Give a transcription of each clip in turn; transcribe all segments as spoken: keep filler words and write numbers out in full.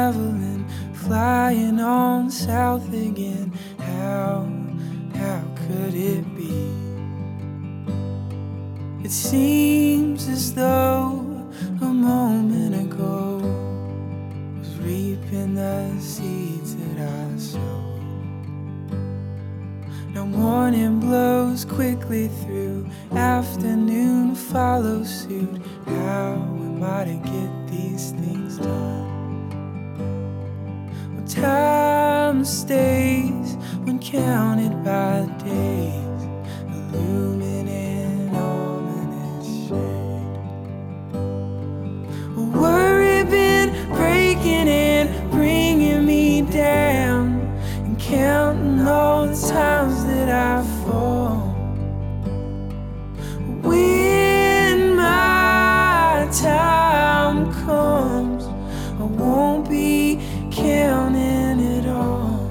traveling, flying on south again. How, how could it be? It seems as though a moment ago was reaping the seeds that I sowed. Now morning blows quickly through, afternoon follows suit. How am I to get these things done? Well, time stays when counted by days, illuminating ominous shade. Well, worry been breaking in, bringing me down, and counting all the times that I fall. When my time comes, I won't be counting it all.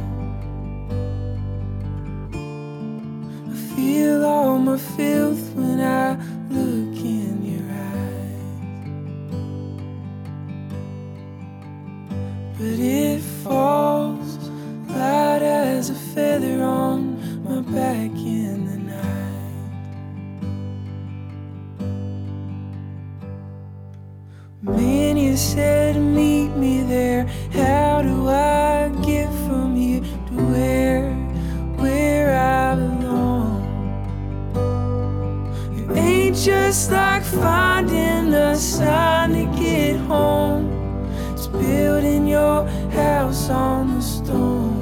I feel all my filth when I look in your eyes, but it falls light as a feather on my back in the night. Many said meet me there. How do I get from here to where, where I belong? It ain't just like finding a sign to get home. It's building your house on the stone.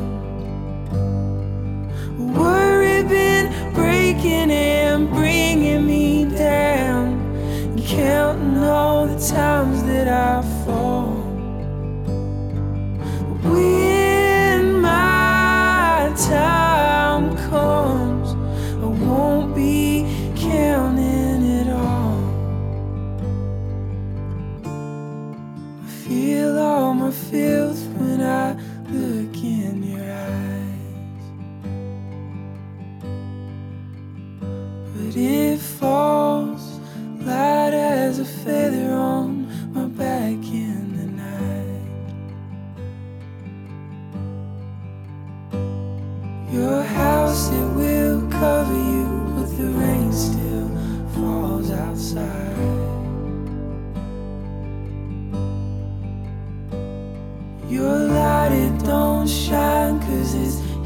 Worry been breaking and bringing me down, and counting all the times that I fall. When my time comes, I won't be counting it all. I feel all my filth when I look in your eyes, but it falls light as a feather on my back in the night. Your house, it will cover you, but the rain still falls outside. Your light, it don't shine 'cause it's